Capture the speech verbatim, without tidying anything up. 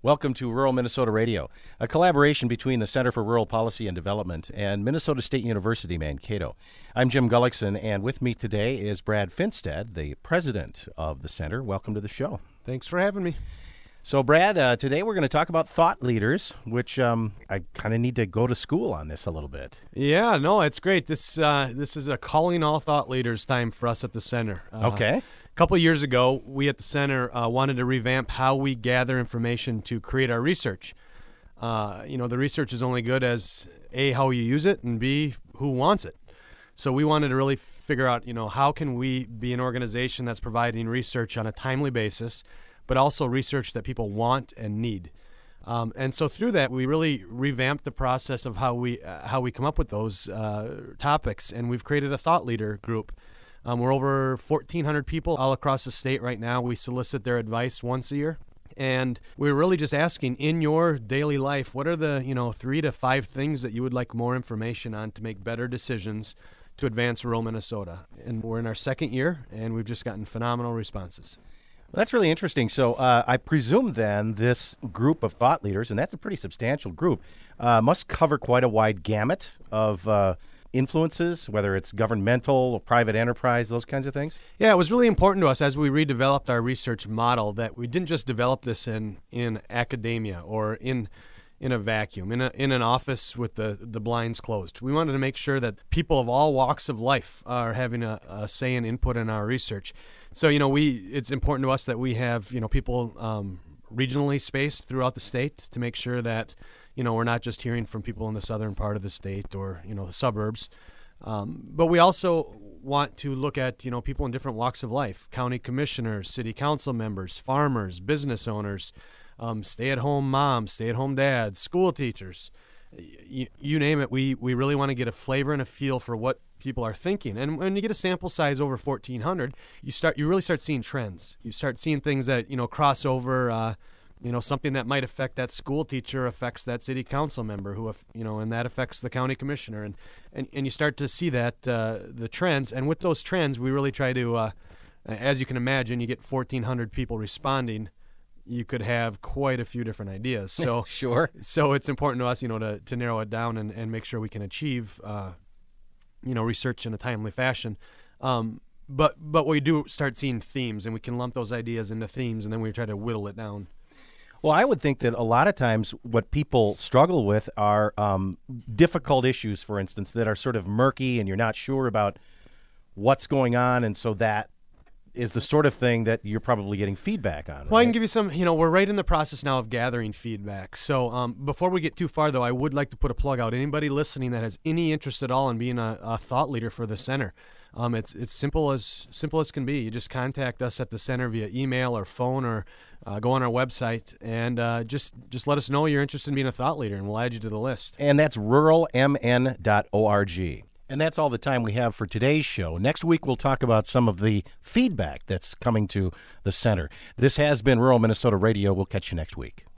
Welcome to Rural Minnesota Radio, a collaboration between the Center for Rural Policy and Development and Minnesota State University, Mankato. I'm Jim Gullickson, and with me today is Brad Finstad, the president of the center. Welcome to the show. Thanks for having me. So, Brad, uh, today we're going to talk about thought leaders, which um, I kind of need to go to school on this a little bit. Yeah, no, it's great. This uh, this is a calling all thought leaders time for us at the center. Uh, Okay. A couple of years ago, we at the center uh, wanted to revamp how we gather information to create our research. Uh, you know, the research is only good as A, how you use it, and B, who wants it. So we wanted to really figure out, you know, how can we be an organization that's providing research on a timely basis, but also research that people want and need. Um, and so through that, we really revamped the process of how we uh, how we come up with those uh, topics, and we've created a thought leader group. Um, we're over fourteen hundred people all across the state right now. We solicit their advice once a year. And we're really just asking, in your daily life, what are the, you know, three to five things that you would like more information on to make better decisions to advance rural Minnesota? And we're in our second year, and we've just gotten phenomenal responses. Well, that's really interesting. So uh, I presume then this group of thought leaders, and that's a pretty substantial group, uh, must cover quite a wide gamut of uh, influences, whether it's governmental or private enterprise, those kinds of things? Yeah, it was really important to us as we redeveloped our research model that we didn't just develop this in, in academia or in in a vacuum, in a, in an office with the, the blinds closed. We wanted to make sure that people of all walks of life are having a, a say and input in our research. So, you know, we it's important to us that we have, you know, people um, regionally spaced throughout the state to make sure that, you know, we're not just hearing from people in the southern part of the state or, you know, the suburbs. Um, but we also want to look at, you know, people in different walks of life, county commissioners, city council members, farmers, business owners, um, stay-at-home moms, stay-at-home dads, school teachers. You, you name it, we, we really want to get a flavor and a feel for what people are thinking. And when you get a sample size over fourteen hundred, you start you really start seeing trends. You start seeing things that, you know, cross over. Uh, you know, something that might affect that school teacher affects that city council member who, you know, and that affects the county commissioner. And, and, and you start to see that, uh, the trends. And with those trends, we really try to, uh, as you can imagine, you get fourteen hundred people responding. You could have quite a few different ideas. So Sure. So it's important to us, you know, to, to narrow it down and, and make sure we can achieve, uh, you know, research in a timely fashion. Um, but, but we do start seeing themes, and we can lump those ideas into themes, and then we try to whittle it down. Well, I would think that a lot of times what people struggle with are um, difficult issues, for instance, that are sort of murky and you're not sure about what's going on, and so that is the sort of thing that you're probably getting feedback on. Well, right? I can give you some, you know, we're right in the process now of gathering feedback. So um, before we get too far, though, I would like to put a plug out. Anybody listening that has any interest at all in being a, a thought leader for the center, um, it's it's simple as simple as can be. You just contact us at the center via email or phone, or uh, go on our website and uh, just just let us know you're interested in being a thought leader, and we'll add you to the list. And that's rural m n dot org. And that's all the time we have for today's show. Next week, we'll talk about some of the feedback that's coming to the center. This has been Rural Minnesota Radio. We'll catch you next week.